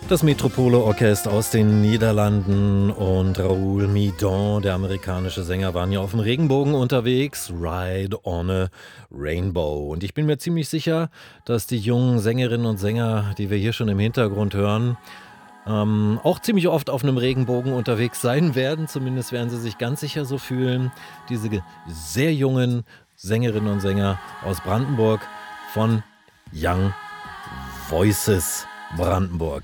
Das Metropole-Orchester aus den Niederlanden und Raoul Midon, der amerikanische Sänger, waren ja auf dem Regenbogen unterwegs. Ride on a Rainbow. Und ich bin mir ziemlich sicher, dass die jungen Sängerinnen und Sänger, die wir hier schon im Hintergrund hören, auch ziemlich oft auf einem Regenbogen unterwegs sein werden. Zumindest werden sie sich ganz sicher so fühlen. Diese sehr jungen Sängerinnen und Sänger aus Brandenburg von Young Voices Brandenburg.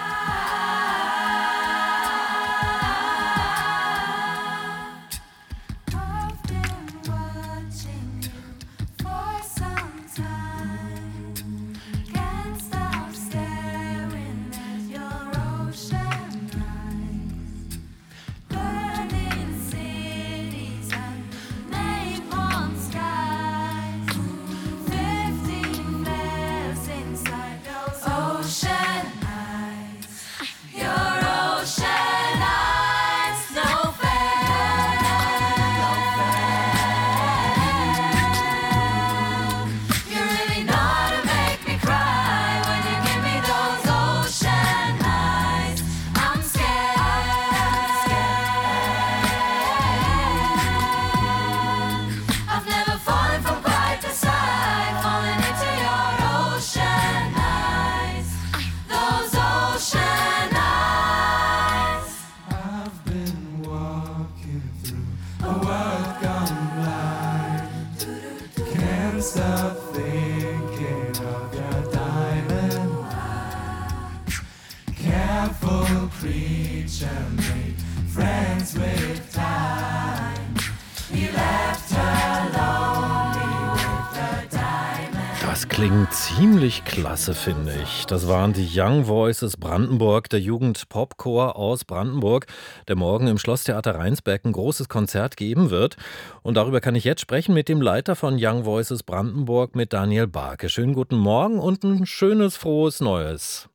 Das klingt ziemlich klasse, finde ich. Das waren die Young Voices Brandenburg, der Jugend-Pop-Chor aus Brandenburg, der morgen im Schlosstheater Rheinsberg ein großes Konzert geben wird. Und darüber kann ich jetzt sprechen mit dem Leiter von Young Voices Brandenburg, mit Daniel Barke. Schönen guten Morgen und ein schönes, frohes Neues.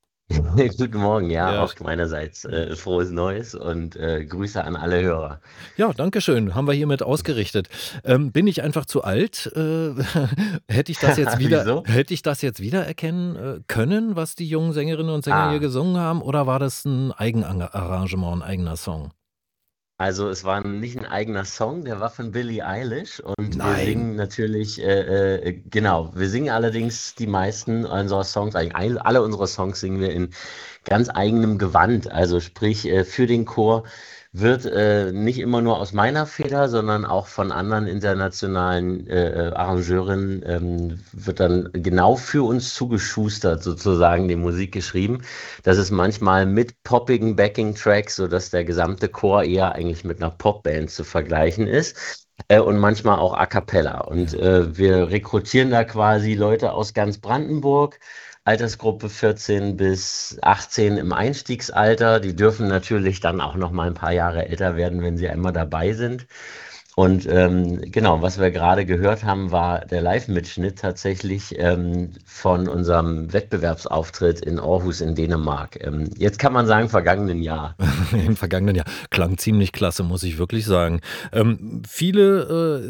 Guten Morgen, ja, Ja, auch meinerseits frohes Neues und Grüße an alle Hörer. ja, danke schön. Haben wir hiermit ausgerichtet. Bin ich einfach zu alt? Hätte ich das jetzt Wieso? wieder erkennen können, was die jungen Sängerinnen und Sänger hier Ah, gesungen haben? Oder war das ein Eigenarrangement, ein eigener Song? also es war nicht ein eigener Song, der war von Billie Eilish und wir Nein. singen natürlich, genau, wir singen allerdings die meisten unserer Songs, eigentlich alle unsere Songs singen wir in ganz eigenem Gewand, also sprich für den Chor wird nicht immer nur aus meiner Feder, sondern auch von anderen internationalen Arrangeurinnen wird dann genau für uns zugeschustert sozusagen die Musik geschrieben. Das ist manchmal mit poppigen Backing-Tracks, sodass der gesamte Chor eher eigentlich mit einer Popband zu vergleichen ist. Und manchmal auch a cappella. Und Ja. wir rekrutieren da quasi Leute aus ganz Brandenburg, Altersgruppe 14 bis 18 im Einstiegsalter. Die dürfen natürlich dann auch noch mal ein paar Jahre älter werden, wenn sie einmal dabei sind. Und genau, was wir gerade gehört haben, war der Live-Mitschnitt tatsächlich von unserem Wettbewerbsauftritt in Aarhus in Dänemark. Jetzt kann man sagen, vergangenen Jahr. Im vergangenen Jahr. Klang ziemlich klasse, muss ich wirklich sagen. Viele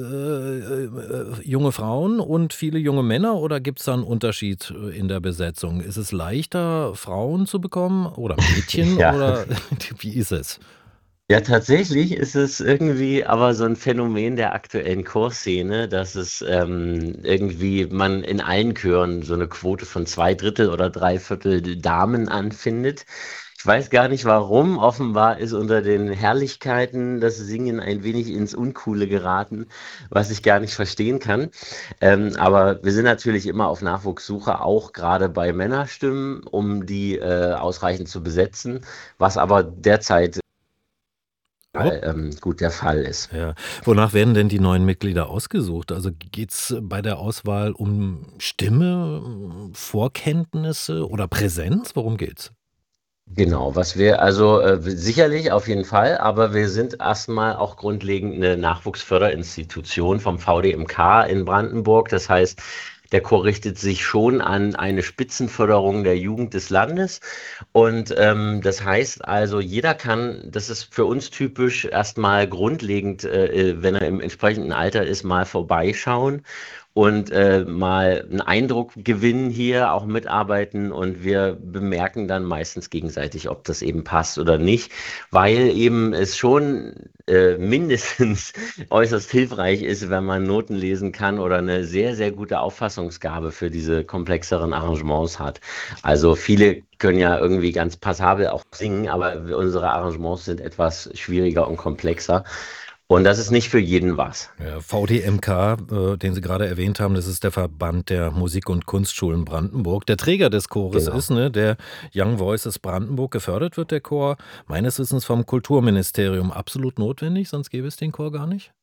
junge Frauen und viele junge Männer, oder gibt es da einen Unterschied in der Besetzung? Ist es leichter, Frauen zu bekommen oder Mädchen Ja. oder wie ist es? Ja, tatsächlich ist es irgendwie aber so ein Phänomen der aktuellen Chorszene, dass es irgendwie man in allen Chören so eine Quote von 2/3 oder 3/4 Damen anfindet. Ich weiß gar nicht warum. Offenbar ist unter den Herrlichkeiten das Singen ein wenig ins Uncoole geraten, was ich gar nicht verstehen kann. Aber wir sind natürlich immer auf Nachwuchssuche, auch gerade bei Männerstimmen, um die ausreichend zu besetzen, was aber derzeit Oh, gut der Fall ist. ja. Wonach werden denn die neuen Mitglieder ausgesucht? Also geht es bei der Auswahl um Stimme, Vorkenntnisse oder Präsenz? Worum geht's? Genau, was wir also sicherlich auf jeden Fall, aber wir sind erstmal auch grundlegend eine Nachwuchsförderinstitution vom VDMK in Brandenburg. Das heißt, der Chor richtet sich schon an eine Spitzenförderung der Jugend des Landes. Und das heißt also, jeder kann, das ist für uns typisch, erstmal grundlegend, wenn er im entsprechenden Alter ist, mal vorbeischauen und mal einen Eindruck gewinnen hier, auch mitarbeiten und wir bemerken dann meistens gegenseitig, ob das eben passt oder nicht, weil eben es schon mindestens äußerst hilfreich ist, wenn man Noten lesen kann oder eine sehr, sehr gute Auffassungsgabe für diese komplexeren Arrangements hat. Also viele können ja irgendwie ganz passabel auch singen, aber unsere Arrangements sind etwas schwieriger und komplexer. Und das ist nicht für jeden was. Ja, VDMK, den Sie gerade erwähnt haben, das ist der Verband der Musik- und Kunstschulen Brandenburg. Der Träger des Chores ist, Genau. ne, der Young Voices Brandenburg. Gefördert wird der Chor meines Wissens vom Kulturministerium. Absolut notwendig, sonst gäbe es den Chor gar nicht.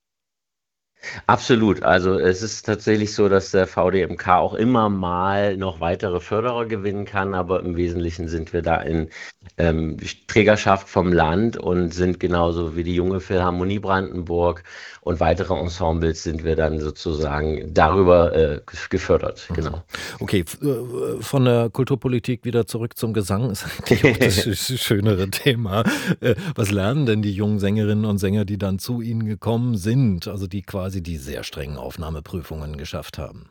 Absolut. Also es ist tatsächlich so, dass der VDMK auch immer mal noch weitere Förderer gewinnen kann, aber im Wesentlichen sind wir da in Trägerschaft vom Land und sind genauso wie die Junge Philharmonie Brandenburg und weitere Ensembles sind wir dann sozusagen darüber gefördert. Mhm. Genau. Okay, von der Kulturpolitik wieder zurück zum Gesang ist eigentlich auch das schönere Thema. Was lernen denn die jungen Sängerinnen und Sänger, die dann zu Ihnen gekommen sind, also die quasi die sehr strengen Aufnahmeprüfungen geschafft haben?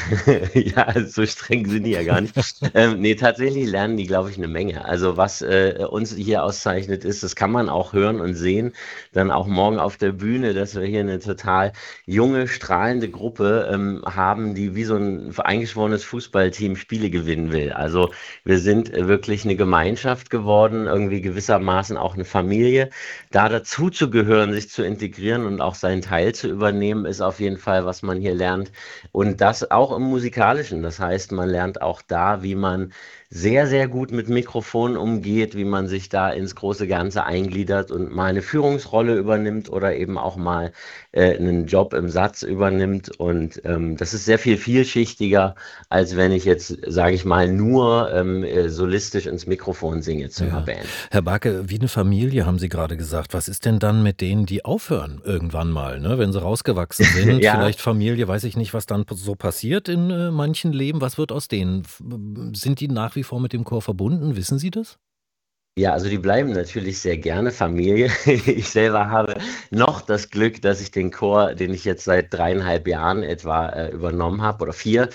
Ja, so streng sind die ja gar nicht. Ne, tatsächlich lernen die, glaube ich, eine Menge. Also, was, uns hier auszeichnet, ist, das kann man auch hören und sehen, dann auch morgen auf der Bühne, dass wir hier eine total junge, strahlende Gruppe, haben, die wie so ein eingeschworenes Fußballteam Spiele gewinnen will. Also, wir sind, wirklich eine Gemeinschaft geworden, irgendwie gewissermaßen auch eine Familie. Da dazuzugehören, sich zu integrieren und auch seinen Teil zu übernehmen, ist auf jeden Fall, was man hier lernt. Und das auch im Musikalischen. Das heißt, man lernt auch da, wie man sehr, sehr gut mit Mikrofonen umgeht, wie man sich da ins große Ganze eingliedert und mal eine Führungsrolle übernimmt oder eben auch mal einen Job im Satz übernimmt. Und das ist sehr viel vielschichtiger, als wenn ich jetzt, sage ich mal, nur solistisch ins Mikrofon singe zu einer Ja. Band. Herr Barke, wie eine Familie, haben Sie gerade gesagt. Was ist denn dann mit denen, die aufhören irgendwann mal, ne? Wenn sie rausgewachsen sind, Ja, vielleicht Familie, weiß ich nicht, was dann so passiert in, manchen Leben. Was wird aus denen? Sind die nach wie vor mit dem Chor verbunden? Wissen Sie das? ja, also die bleiben natürlich sehr gerne Familie. Ich selber habe noch das Glück, dass ich den Chor, den ich jetzt seit 3,5 Jahren etwa übernommen habe oder 4,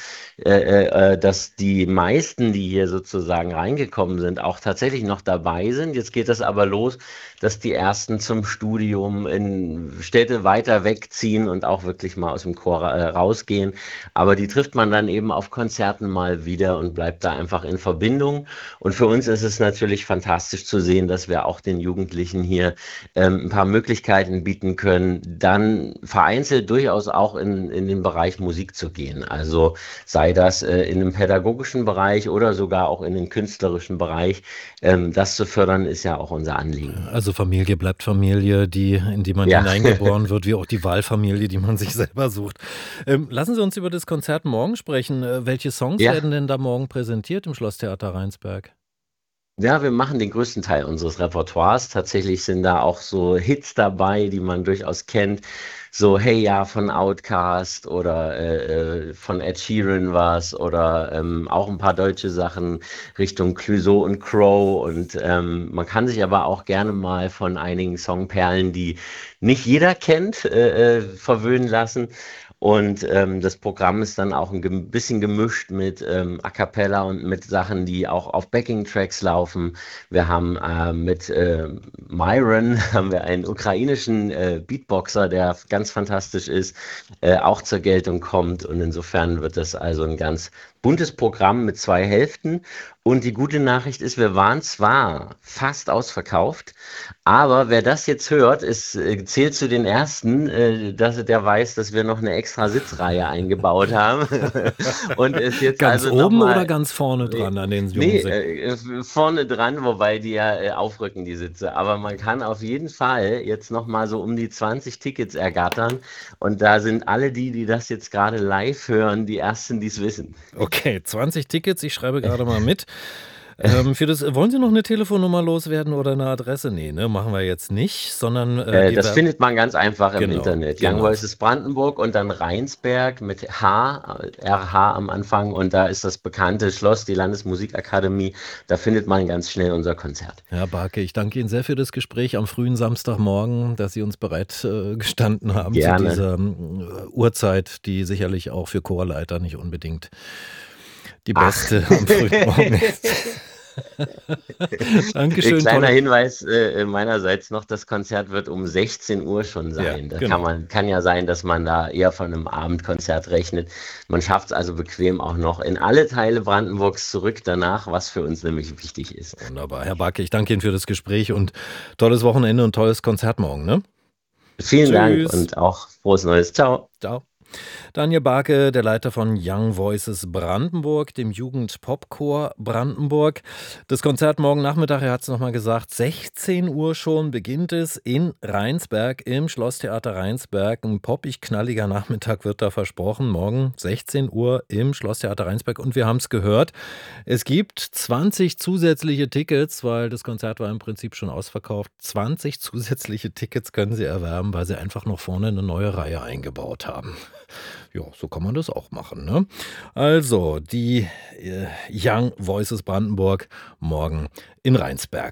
dass die meisten, die hier sozusagen reingekommen sind, auch tatsächlich noch dabei sind. Jetzt geht das aber los, dass die ersten zum Studium in Städte weiter wegziehen und auch wirklich mal aus dem Chor rausgehen. Aber die trifft man dann eben auf Konzerten mal wieder und bleibt da einfach in Verbindung. Und für uns ist es natürlich fantastisch zu sehen, dass wir auch den Jugendlichen hier ein paar Möglichkeiten bieten können, dann vereinzelt durchaus auch in den Bereich Musik zu gehen. Also sei das in dem pädagogischen Bereich oder sogar auch in den künstlerischen Bereich. Das zu fördern ist ja auch unser Anliegen. Also Familie bleibt Familie, in die man Ja. hineingeboren wird, wie auch die Wahlfamilie, die man sich selber sucht. Lassen Sie uns über das Konzert morgen sprechen. Welche Songs Ja. werden denn da morgen präsentiert im Schlosstheater Rheinsberg? Ja, wir machen den größten Teil unseres Repertoires. Tatsächlich sind da auch so Hits dabei, die man durchaus kennt. So Hey Ja von Outkast oder von Ed Sheeran was oder auch ein paar deutsche Sachen Richtung Clouseau und Crow. Und man kann sich aber auch gerne mal von einigen Songperlen, die nicht jeder kennt, verwöhnen lassen. Und das Programm ist dann auch ein bisschen gemischt mit A cappella und mit Sachen, die auch auf Backing-Tracks laufen. Wir haben mit Myron haben wir einen ukrainischen Beatboxer, der ganz fantastisch ist, auch zur Geltung kommt. Und insofern wird das also ein ganz buntes Programm mit 2 Hälften. Und die gute Nachricht ist, wir waren zwar fast ausverkauft, aber wer das jetzt hört, zählt zu den ersten, der weiß, dass wir noch eine extra Sitzreihe eingebaut haben und ist jetzt Ganz also oben oder nochmal, ganz vorne nee, dran an den jungen nee, Sängern? vorne dran, wobei die ja aufrücken, die Sitze. Aber man kann auf jeden Fall jetzt nochmal so um die 20 Tickets ergattern und da sind alle die, die das jetzt gerade live hören, die ersten, die es wissen. Okay, 20 Tickets, ich schreibe gerade mal mit. Wollen Sie noch eine Telefonnummer loswerden oder eine Adresse? Nee, ne, machen wir jetzt nicht, sondern die Das findet man ganz einfach im genau, Internet. Young genau. Voices Brandenburg und dann Rheinsberg mit H, RH am Anfang. Und da ist das bekannte Schloss, die Landesmusikakademie. Da findet man ganz schnell unser Konzert. Herr Barke, ich danke Ihnen sehr für das Gespräch am frühen Samstagmorgen, dass Sie uns bereit gestanden haben zu Gerne. dieser Uhrzeit, die sicherlich auch für Chorleiter nicht unbedingt die Ach, beste am frühen Morgen ist. Dankeschön, kleiner tolle. Hinweis meinerseits noch, das Konzert wird um 16 Uhr schon Ja, sein. Da genau. kann ja sein, dass man da eher von einem Abendkonzert rechnet. Man schafft es also bequem auch noch in alle Teile Brandenburgs zurück danach, was für uns nämlich wichtig ist. Wunderbar. Herr Barke, ich danke Ihnen für das Gespräch und tolles Wochenende und tolles Konzert morgen, ne? Vielen Dank Tschüss. und auch frohes Neues. Ciao. Ciao. Daniel Barke, der Leiter von Young Voices Brandenburg, dem Jugend-Pop-Chor Brandenburg. Das Konzert morgen Nachmittag, er hat es nochmal gesagt, 16 Uhr schon beginnt es in Rheinsberg im Schlosstheater Rheinsberg. Ein poppig-knalliger Nachmittag wird da versprochen. Morgen 16 Uhr im Schlosstheater Rheinsberg. Und wir haben es gehört, es gibt 20 zusätzliche Tickets, weil das Konzert war im Prinzip schon ausverkauft. 20 zusätzliche Tickets können Sie erwerben, weil sie einfach noch vorne eine neue Reihe eingebaut haben. Ja, so kann man das auch machen, ne? Also, die Young Voices Brandenburg morgen in Rheinsberg.